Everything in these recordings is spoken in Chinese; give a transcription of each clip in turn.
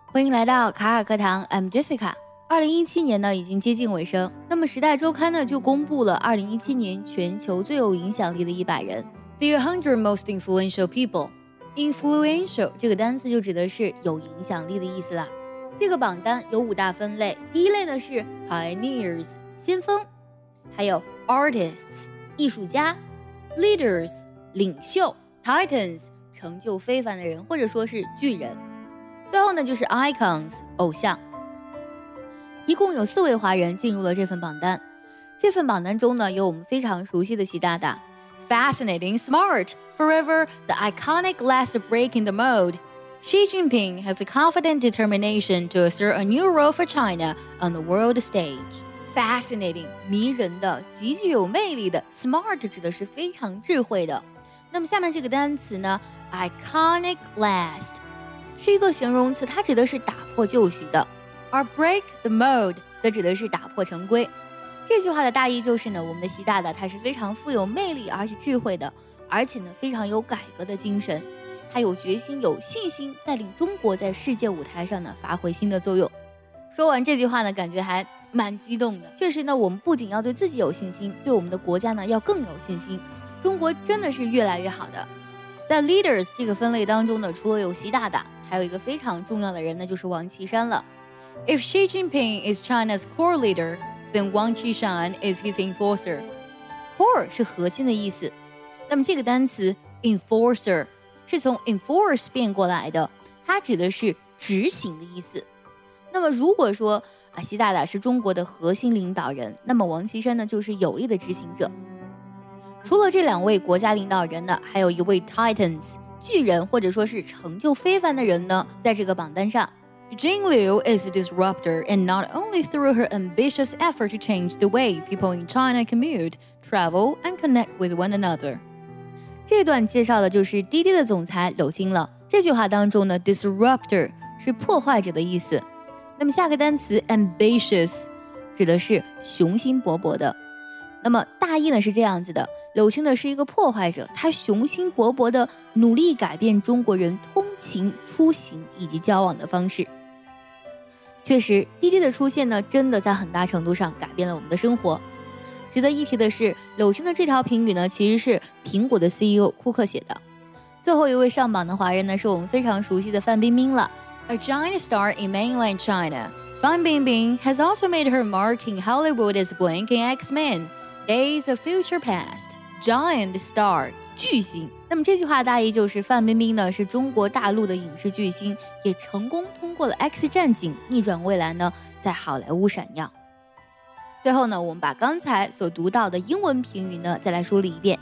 欢迎来到卡尔课堂 ，I'm Jessica。2017年呢已经接近尾声，那么《时代周刊》呢就公布了2017年全球最有影响力的100人 ，The 100 Most Influential People。Influential 这个单词就指的是有影响力的意思啦。这个榜单有5大分类，第一类呢是 Pioneers 先锋，还有 Artists 艺术家 ，Leaders 领袖 ，Titans 成就非凡的人或者说是巨人。最后呢就是 Icons 偶像。一共有4位华人进入了这份榜单。这份榜单中呢有我们非常熟悉的习大大 Fascinating, smart, forever, the iconic last breaking the mold. Xi Jinping has a confident determination to assert a new role for China on the world stage. Fascinating 迷人的，极具有魅力的， smart 指的是非常智慧的。那么下面这个单词呢 iconic last是一个形容词，它指的是打破旧习的，而 break the mold 则指的是打破常规。这句话的大意就是呢，我们的习大大他是非常富有魅力而且智慧的，而且呢非常有改革的精神，他有决心有信心带领中国在世界舞台上呢发挥新的作用。说完这句话呢，感觉还蛮激动的。确实呢，我们不仅要对自己有信心，对我们的国家呢要更有信心。中国真的是越来越好的。在 Leaders 这个分类当中呢，除了有习大大，还有一个非常重要的人，那就是王岐山了。If Xi Jinping is China's core leader, then Wang Qishan is his enforcer. Core 是核心的意思，那么这个单词 enforcer 是从 enforce 变过来的，它指的是执行的意思。那么如果说习大大是中国的核心领导人，那么王岐山呢就是有力的执行者。除了这2位国家领导人呢，还有一位 Titans 巨人或者说是成就非凡的人呢，在这个榜单上。Jing Liu is a disruptor, and not only through her ambitious effort to change the way people in China commute, travel, and connect with one another. 这段介绍的就是滴滴的总裁柳青了。这句话当中呢 ，disruptor 是破坏者的意思。那么下个单词 ambitious 指的是雄心勃勃的。那么大意呢是这样子的，柳青呢是一个破坏者，他雄心勃勃的努力改变中国人通勤、出行以及交往的方式。确实，滴滴的出现呢，真的在很大程度上改变了我们的生活。值得一提的是，柳青的这条评语呢，其实是苹果的 CEO 库克写的。最后一位上榜的华人呢，是我们非常熟悉的范冰冰了。A giant star in mainland China, Fan Bingbing has also made her mark in Hollywood as Blink in X-Men.Days of Future Past. Giant star 巨星。那么这句话大意就是范冰冰呢是中国大陆的影视巨星，也成功通过了 X 战警逆转未来呢在好莱坞闪耀。最后呢，我们把刚才所读到的英文评语呢再来梳理一遍。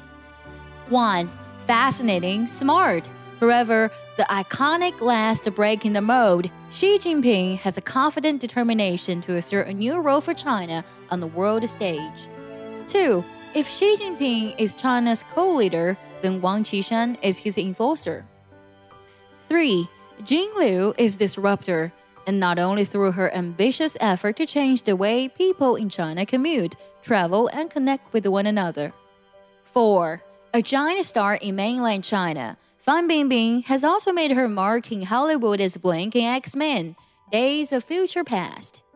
1. Fascinating, smart, forever, the iconic last breaking the mold. Xi Jinping has a confident determination to assert a new role for China on the world stage.2. If Xi Jinping is China's co-leader, then Wang Qishan is his enforcer. 3. Jing Liu is disruptor, and not only through her ambitious effort to change the way people in China commute, travel, and connect with one another. 4. A giant star in mainland China, Fan Bingbing has also made her mark in Hollywood as Blink in X-Men, Days of Future Past.